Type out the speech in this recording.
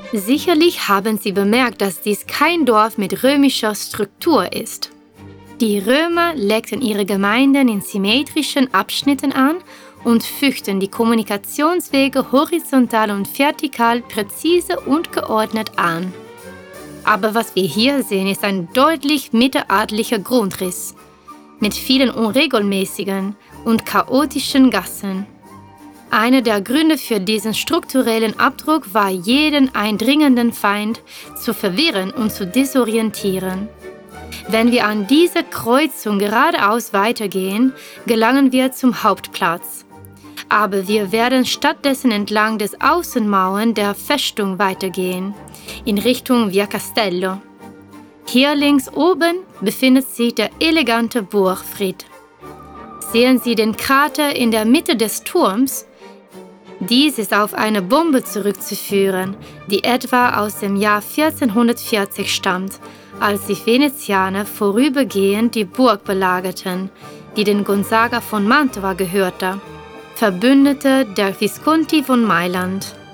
Sicherlich haben Sie bemerkt, dass dies kein Dorf mit römischer Struktur ist. Die Römer legten ihre Gemeinden in symmetrischen Abschnitten an und fügten die Kommunikationswege horizontal und vertikal präzise und geordnet an. Aber was wir hier sehen, ist ein deutlich mittelalterlicher Grundriss mit vielen unregelmäßigen und chaotischen Gassen. Einer der Gründe für diesen strukturellen Abdruck war, jeden eindringenden Feind zu verwirren und zu desorientieren. Wenn wir an dieser Kreuzung geradeaus weitergehen, gelangen wir zum Hauptplatz. Aber wir werden stattdessen entlang des Außenmauern der Festung weitergehen, in Richtung Via Castello. Hier links oben befindet sich der elegante Burgfried. Sehen Sie den Krater in der Mitte des Turms? Dies ist auf eine Bombe zurückzuführen, die etwa aus dem Jahr 1440 stammt, als die Venezianer vorübergehend die Burg belagerten, die den Gonzaga von Mantua gehörte, Verbündete der Visconti von Mailand.